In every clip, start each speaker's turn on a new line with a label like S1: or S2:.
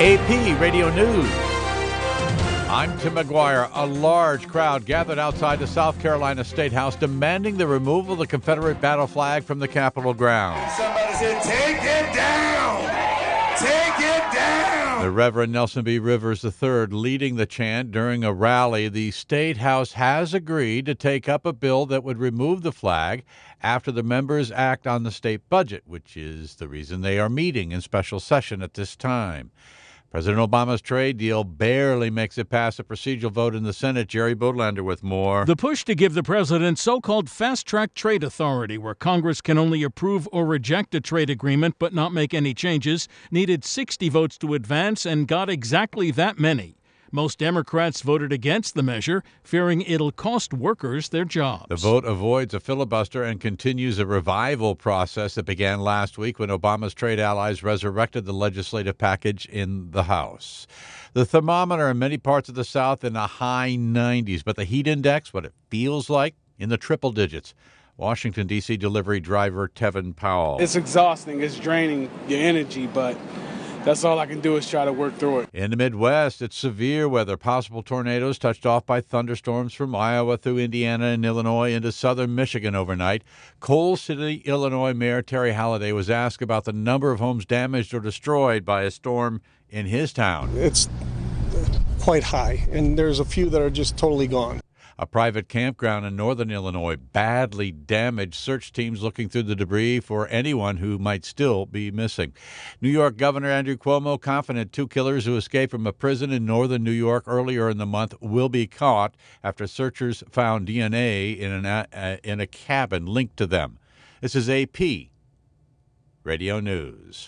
S1: AP Radio News. I'm Tim McGuire. A large crowd gathered outside the South Carolina State House demanding the removal of the Confederate battle flag from the Capitol grounds.
S2: Somebody said, take it down! Take it down!
S1: The Reverend Nelson B. Rivers III leading the chant during a rally. The State House has agreed to take up a bill that would remove the flag after the members act on the state budget, which is the reason they are meeting in special session at this time. President Obama's trade deal barely makes it past a procedural vote in the Senate. Jerry Bodlander with more.
S3: The push to give the president so-called fast-track trade authority, where Congress can only approve or reject a trade agreement but not make any changes, needed 60 votes to advance and got exactly that many. Most Democrats voted against the measure, fearing it'll cost workers their jobs.
S1: The vote avoids a filibuster and continues a revival process that began last week when Obama's trade allies resurrected the legislative package in the House. The thermometer in many parts of the South in the high 90s, but the heat index, what it feels like, in the triple digits. Washington, D.C. delivery driver Tevin Powell.
S4: It's exhausting. It's draining your energy, but that's all I can do is try to work through it.
S1: In the Midwest, it's severe weather. Possible tornadoes touched off by thunderstorms from Iowa through Indiana and Illinois into southern Michigan overnight. Coal City, Illinois Mayor Terry Halliday was asked about the number of homes damaged or destroyed by a storm in his town.
S5: It's quite high, and there's a few that are just totally gone.
S1: A private campground in northern Illinois badly damaged. Search teams looking through the debris for anyone who might still be missing. New York Governor Andrew Cuomo confident 2 killers who escaped from a prison in northern New York earlier in the month will be caught after searchers found DNA in a cabin linked to them. This is AP Radio News.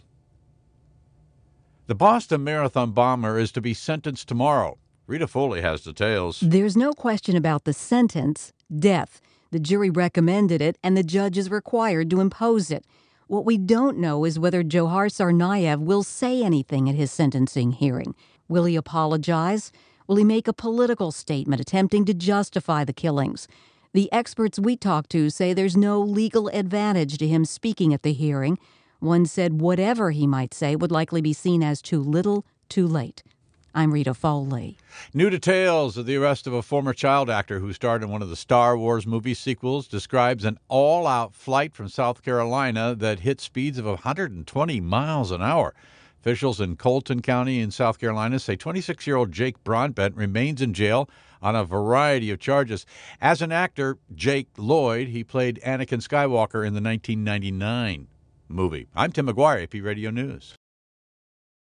S1: The Boston Marathon bomber is to be sentenced tomorrow. Rita Foley has details.
S6: There's no question about the sentence, death. The jury recommended it, and the judge is required to impose it. What we don't know is whether Johar Tsarnaev will say anything at his sentencing hearing. Will he apologize? Will he make a political statement attempting to justify the killings? The experts we talked to say there's no legal advantage to him speaking at the hearing. One said whatever he might say would likely be seen as too little, too late. I'm Rita Foley.
S1: New details of the arrest of a former child actor who starred in one of the Star Wars movie sequels describes an all-out flight from South Carolina that hit speeds of 120 miles an hour. Officials in Colton County in South Carolina say 26-year-old Jake Broadbent remains in jail on a variety of charges. As an actor, Jake Lloyd, he played Anakin Skywalker in the 1999 movie. I'm Tim McGuire, AP Radio News.